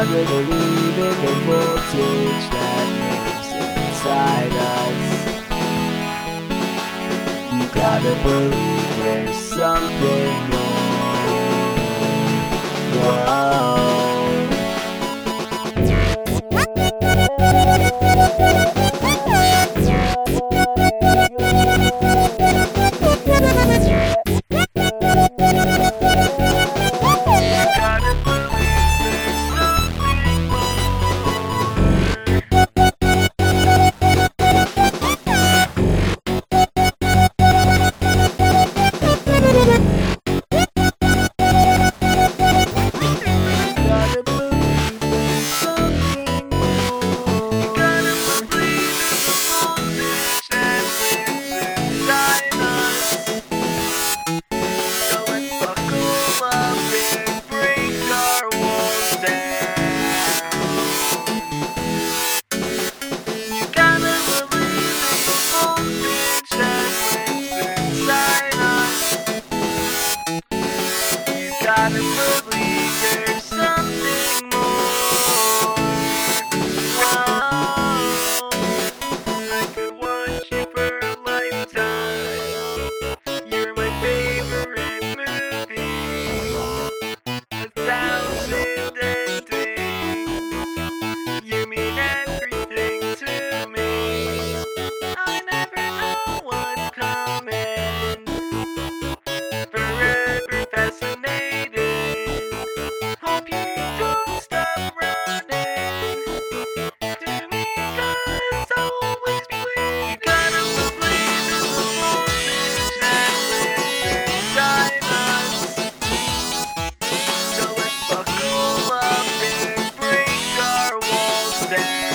gotta believe in the voltage that lives inside us. You gotta believe there's something more. Whoa. Gotta believe there's something more. Whoa. I could watch you for a lifetime. You're my favorite movie. 1,000 endings. You mean everything to me. I never know what's coming. Forever fascinated. Hope you don't stop running to me, 'cause I'll always be waiting. You gotta believe in the voltage that lives inside us. So let's buckle up and break our walls down.